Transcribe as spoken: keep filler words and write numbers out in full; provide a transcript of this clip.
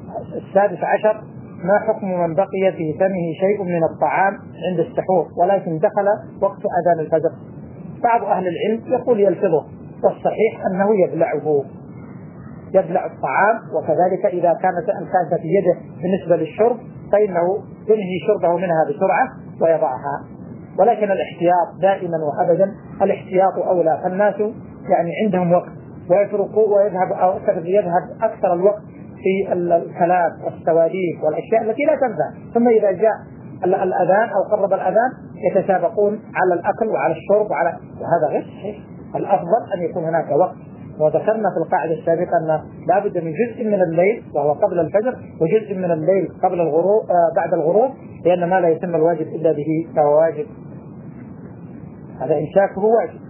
السادس عشر ما حكم من بقي في فمه شيء من الطعام عند السحور ولكن دخل وقت أذان الفجر؟ بعض أهل العلم يقول يلفظه، والصحيح أنه يبلعه، يبلع الطعام، وكذلك إذا كانت أنفاسه في يده بالنسبة للشرب فإنه ينهي شربه منها بسرعة ويضعها. ولكن الاحتياط دائما وأبدا، الاحتياط أولى. فالناس يعني عندهم وقت ويتركوا ويذهب أو يذهب أكثر الوقت في الكلام والسواليف والأشياء التي لا تنفع، ثم إذا جاء الأذان أو قرب الأذان يتسابقون على الأكل وعلى الشرب وعلى، وهذا غير صحيح. الأفضل أن يكون هناك وقت. وذكرنا في القاعدة السابقة أن لا بد من جزء من الليل وهو قبل الفجر، وجزء من الليل قبل الغروب آه بعد الغروب، لأن ما لا يتم الواجب إلا به فهو واجب. هذا إمساكه واجب.